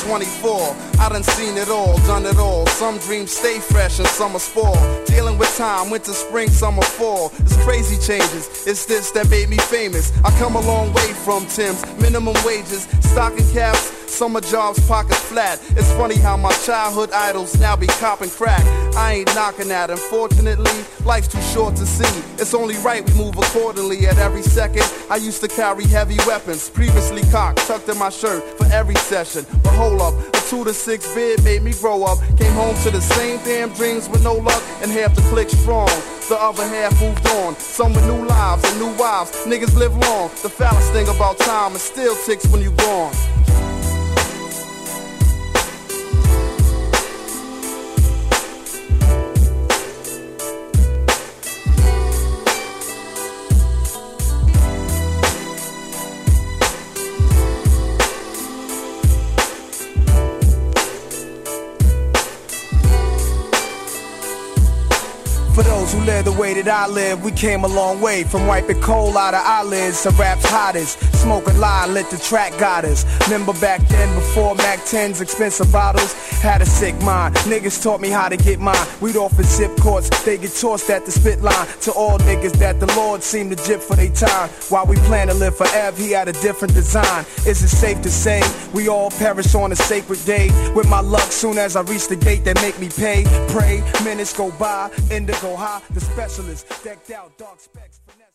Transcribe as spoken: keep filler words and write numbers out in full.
twenty-four. I done seen it all, done it all. Some dreams stay fresh and some are spoiled. Dealing with time, winter, spring, summer, fall. It's crazy changes, it's this that made me famous. I come a long way from Tim's, minimum wages, stocking caps, summer jobs, pockets flat. It's funny how my childhood idols now be copping crack. I ain't knocking at them, fortunately, life's too short to see. It's only right we move accordingly at every second. I used to carry heavy weapons, previously cocked, tucked in my shirt for every session. But hold up, a two to six bid made me grow up. Came home to the same damn dreams with no luck, and half the clique strong. The other half moved on, some with new lives and new wives. Niggas live long, the foulest thing about time, it still ticks when you gone. For those who live the way that I live, we came a long way. From wiping coal out of eyelids to rap's hottest. Smoking line, lit the track got us. Remember back then, before Mac tens, expensive bottles, had a sick mind. Niggas taught me how to get mine. We'd often zip courts, they get tossed at the spit line. To all niggas that the Lord seemed to jip for their time. While we plan to live forever, he had a different design. Is it safe to say, we all perish on a sacred day? With my luck, soon as I reach the gate that make me pay. Pray, minutes go by, indigo high, the specialist, decked out, dark specs.